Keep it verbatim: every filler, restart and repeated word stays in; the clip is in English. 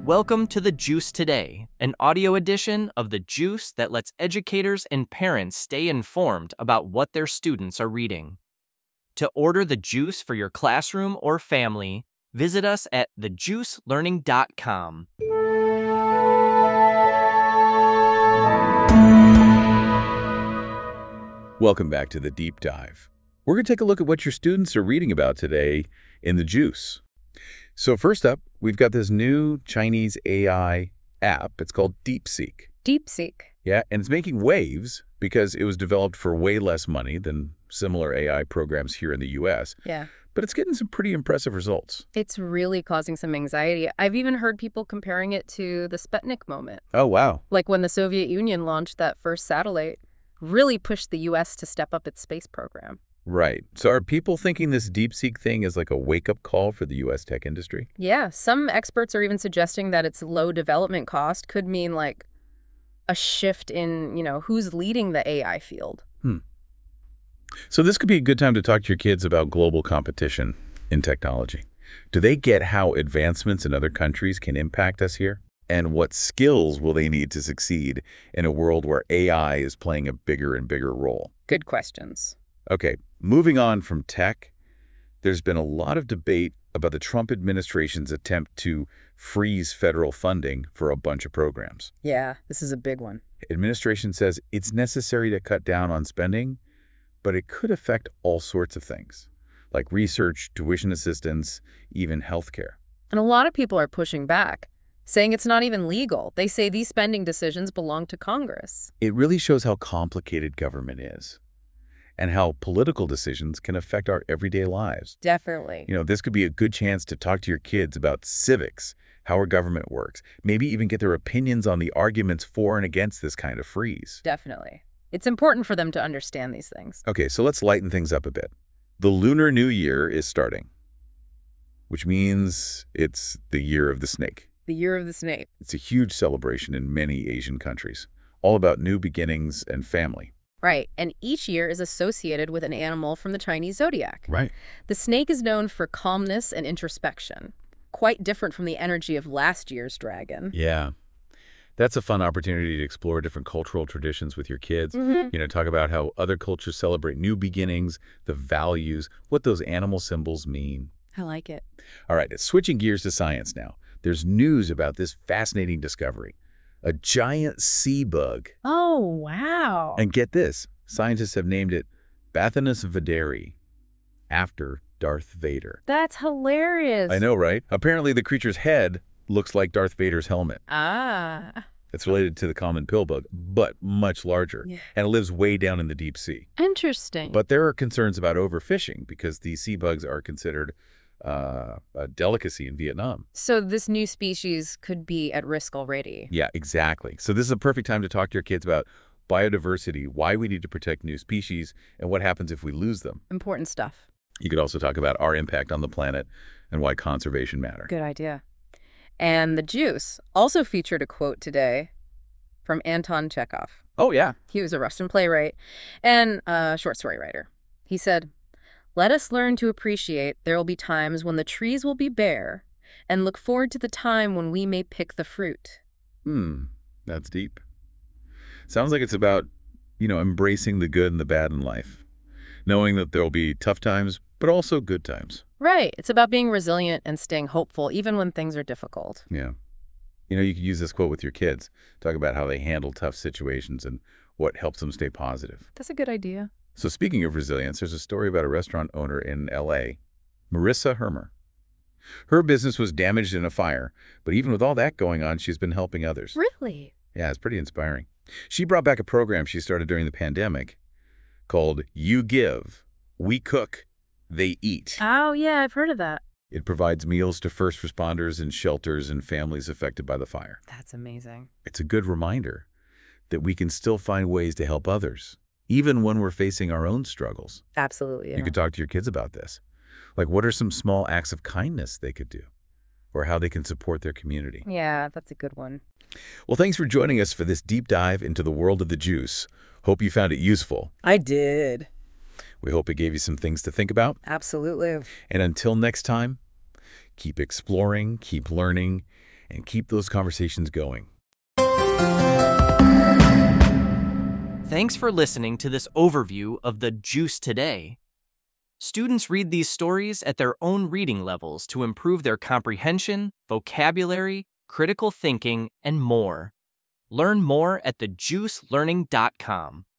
Welcome to The Juice Today, an audio edition of The Juice that lets educators and parents stay informed about what their students are reading. To order The Juice for your classroom or family, visit us at the juice learning dot com. Welcome back to The Deep Dive. We're going to take a look at what your students are reading about today in The Juice. So first up, we've got this new Chinese A I app. It's called DeepSeek. DeepSeek. Yeah, and it's making waves because it was developed for way less money than similar A I programs here in the U S. Yeah. But it's getting some pretty impressive results. It's really causing some anxiety. I've even heard people comparing it to the Sputnik moment. Oh, wow. Like when the Soviet Union launched that first satellite, really pushed the U S to step up its space program. Right. So are people thinking this DeepSeek thing is like a wake-up call for the U S tech industry? Yeah, some experts are even suggesting that its low development cost could mean like a shift in, you know, who's leading the A I field. Hmm. So this could be a good time to talk to your kids about global competition in technology. Do they get how advancements in other countries can impact us here? And what skills will they need to succeed in a world where A I is playing a bigger and bigger role? Good questions. Okay, moving on from tech, there's been a lot of debate about the Trump administration's attempt to freeze federal funding for a bunch of programs. Yeah, this is a big one. Administration says it's necessary to cut down on spending, but it could affect all sorts of things, like research, tuition assistance, even healthcare. And a lot of people are pushing back, saying it's not even legal. They say these spending decisions belong to Congress. It really shows how complicated government is and how political decisions can affect our everyday lives. Definitely. You know, this could be a good chance to talk to your kids about civics, how our government works, maybe even get their opinions on the arguments for and against this kind of freeze. Definitely. It's important for them to understand these things. Okay, so let's lighten things up a bit. The Lunar New Year is starting, which means it's the Year of the Snake. The Year of the Snake. It's a huge celebration in many Asian countries, all about new beginnings and family. Right, and each year is associated with an animal from the Chinese zodiac. Right. The snake is known for calmness and introspection, quite different from the energy of last year's dragon. Yeah. That's a fun opportunity to explore different cultural traditions with your kids. Mm-hmm. You know, talk about how other cultures celebrate new beginnings, the values, what those animal symbols mean. I like it. All right, switching gears to science now. There's news about this fascinating discovery. A giant sea bug. Oh, wow. And get this, scientists have named it Bathanus vaderi, after Darth Vader. That's hilarious. I know, right? Apparently the creature's head looks like Darth Vader's helmet. Ah. It's related to the common pillbug, but much larger, Yeah. and it lives way down in the deep sea. Interesting. But there are concerns about overfishing because these sea bugs are considered uh, a delicacy in Vietnam. So this new species could be at risk already. Yeah, exactly. So this is a perfect time to talk to your kids about biodiversity, why we need to protect new species, and what happens if we lose them. Important stuff. You could also talk about our impact on the planet and why conservation matters. Good idea. And The Juice also featured a quote today from Anton Chekhov. Oh, yeah. He was a Russian playwright and a short story writer. He said, "Let us learn to appreciate there will be times when the trees will be bare and look forward to the time when we may pick the fruit." Hmm, that's deep. Sounds like it's about, you know, embracing the good and the bad in life, knowing that there'll be tough times, but also good times. Right. It's about being resilient and staying hopeful even when things are difficult. Yeah. You know, you could use this quote with your kids, talk about how they handle tough situations and what helps them stay positive. That's a good idea. So speaking of resilience, there's a story about a restaurant owner in L A, Marissa Hermer. Her business was damaged in a fire, but even with all that going on, she's been helping others. Really? Yeah, it's pretty inspiring. She brought back a program she started during the pandemic called You Give, We Cook, They Eat. Oh, yeah, I've heard of that. It provides meals to first responders and shelters and families affected by the fire. That's amazing. It's a good reminder that we can still find ways to help others, even when we're facing our own struggles. Absolutely. Yeah. You could talk to your kids about this. Like, what are some small acts of kindness they could do? Or how they can support their community. Yeah, that's a good one. Well, thanks for joining us for this deep dive into the world of the juice. Hope you found it useful. I did. We hope it gave you some things to think about. Absolutely. And until next time, keep exploring, keep learning, and keep those conversations going. Thanks for listening to this overview of the Juice Today. Students read these stories at their own reading levels to improve their comprehension, vocabulary, critical thinking, and more. Learn more at the juice learning dot com.